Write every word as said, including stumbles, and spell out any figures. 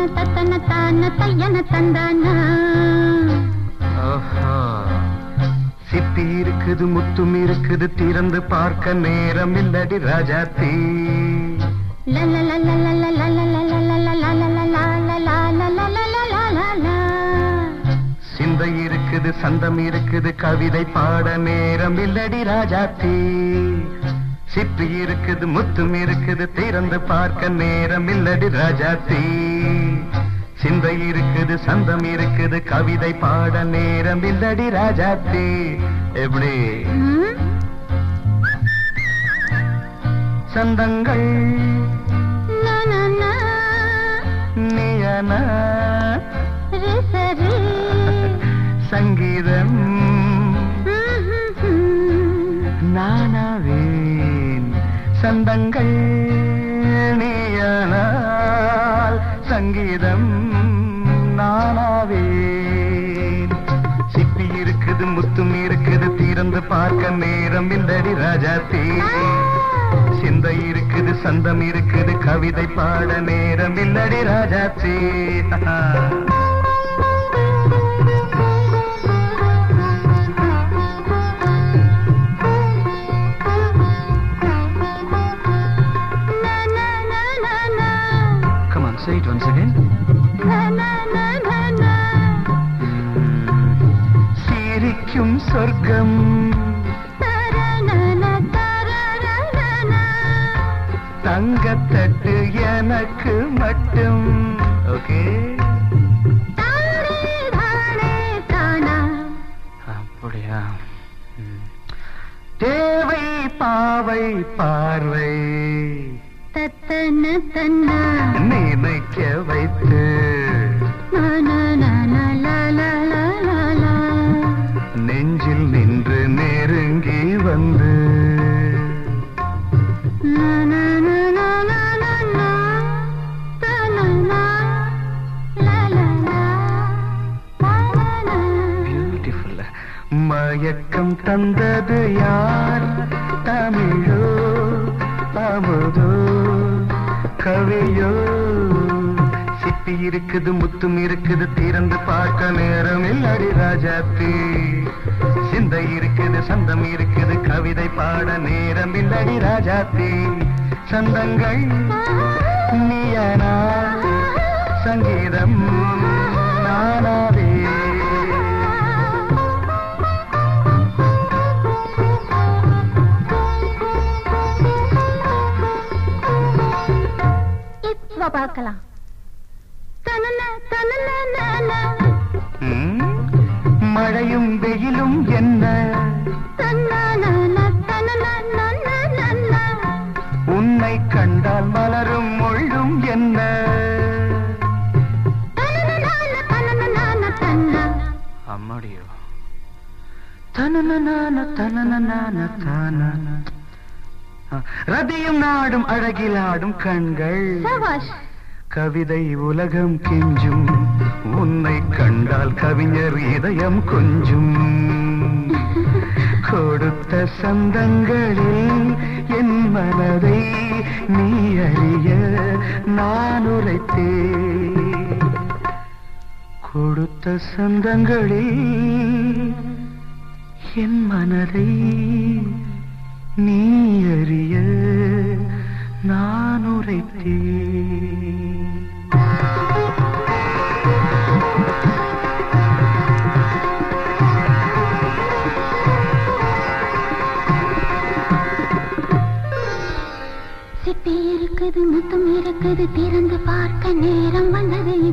தத்தன தான தையன தந்தானா. சிப்பி இருக்குது முத்தும் இருக்குது திறந்து பார்க்க நேரம் இல்லடி ராஜாத்தி. சிந்தை இருக்குது சந்தம் இருக்குது கவிதை பாட நேரம் இல்லடி ராஜாத்தி. சிப்பி இருக்குது முத்தும் இருக்குது திறந்து பார்க்க நேரம் இல்லடி ராஜாத்தி. சிந்தை இருக்குது சந்தம் இருக்குது கவிதை பாட நேரம் இல்லடி ராஜாத்தி. எப்படி சந்தங்கள் நீயனா சங்கீதம் நானாவேன். சந்தங்கள் நீயனால் சங்கீதம் நானாவேன். சிப்பி இருக்குது முத்தும் இருக்குது திறந்து பார்க்க நேரம் இல்லடி ராஜாத்தி. சிந்தை இருக்குது சந்தம் இருக்குது கவிதை பாட நேரம் இல்லடி Rajathi. Come on, say it once again. சிரிக்கும் சொர்க்கம் தங்கத்தட்டு எனக்கு மட்டும். ஓகே அப்படியா? தேவை பாவை பார்வை தத்தன தன்னா நினைக்க வைத்து நெஞ்சில் நின்று நெருங்கி வந்து பியூட்டிஃபுல். மயக்கம் தந்தது யார்? தமிழோ அமுதோ கவியோ? சிப்பி இருக்குது முத்தும் இருக்குது திறந்து பார்க்க நேரம் இல்லடி ராஜாத்தி. சிந்தை இருக்குது சந்தம் இருக்குது கவிதை பாட நேரம் இல்லடி ராஜாத்தி. சந்தங்கள் நீயனா சங்கீதம் நானாவே. இப்போ பார்க்கலாம். மழையும் வெயிலும் என்ன உன்னை கண்டால் மலரும் மொழியும் என்ன? அம்மாடியோ தனன தனன தான. ரதியும் நாடும் அழகில் ஆடும் கண்கள் கவிதை உலகம் கெஞ்சும். உன்னை கண்டால் கவிஞர் இதயம் கொஞ்சும். கொடுத்த சந்தங்களில் என் மனதை நீ அறிய நான் உரைத்தேன். கொடுத்த சந்தங்களில் என் மனதை நீ அறிய நான் உரைத்தேன். சிப்பி இருக்குது முத்தும் இருக்குது திறந்து பார்க்க நேரம் வந்தது